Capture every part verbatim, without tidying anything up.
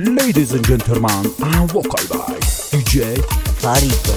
Ladies and gentlemen, and vocal by D J Farito.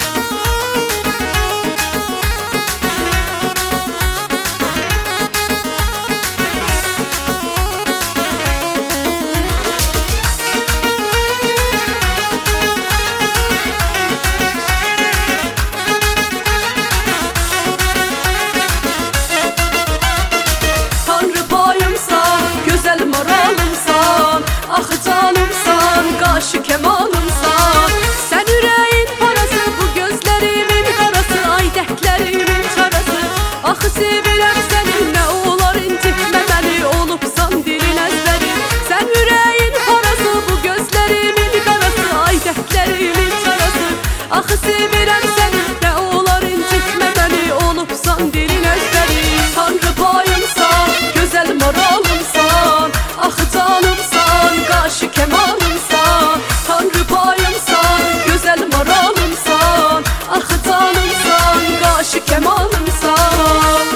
Karşı kemalımsan, sen yüreğin parası, bu gözlerimin karası, ay dertlerimin çarası. Axı sevirəm səni, nə olar incitmə məni, olubsan dilin əzbəri. Sen yüreğin parası, bu gözlerimin karası, ay dertlerimin çarası. Axı sevirəm səni, nə olar incitmə məni, olubsan dilin əzbəri. Tanrı payımsan, gözəl maralımsan, axı canımsan, qarşı kemalımsan. Tanrı payımsan, güzel maralımsan, axı canımsan, qarşı kemalımsan.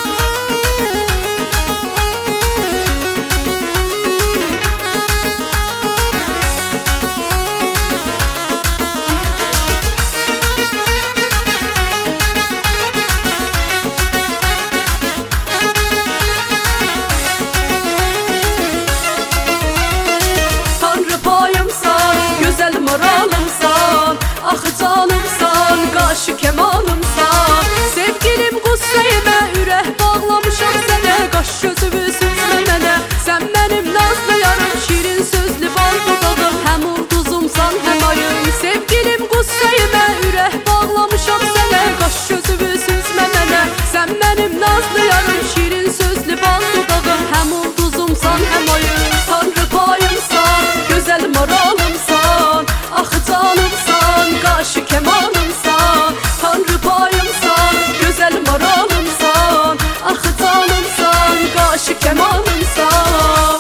Tanrı payımsan, güzel maralımsan, axı canımsan, qarşı kemalımsan. Sevgilim qüssəyimə, ürək bağlamışam sənə, qaş gözümü süzmə mənə. Sən mənim nazlı yarım, şirin sözlü bal dodağım, həm ulduzumsan, həm ayım. Sevgilim qüssəyimə, ürək bağlamışam sənə, qaş gözümü süzmə mənə. Sən mənim nazlı yarım, şirin sözlü bal dodağım, həm ulduzumsan, həm ayım. Tanrı payımsan, gözəl maralımsan, axı canımsan, qarşı kemalımsan. Tanrı payımsan, gözəl maralımsan, axı canımsan, qarşı kemalımsan.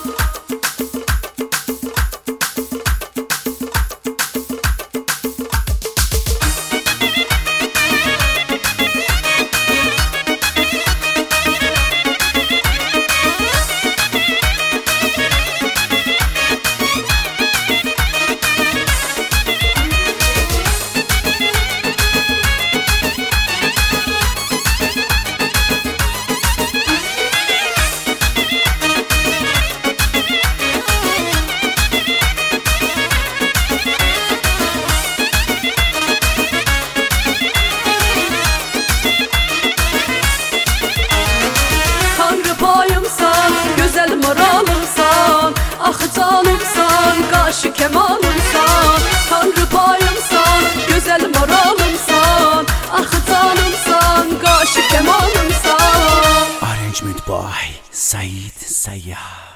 Güzel maralımsan, axı canımsan, qarşı kemalımsan. Tanrı payımsan, güzel maralımsan, axı canımsan, qarşı kemalımsan. Arrangement by Said Sayyah.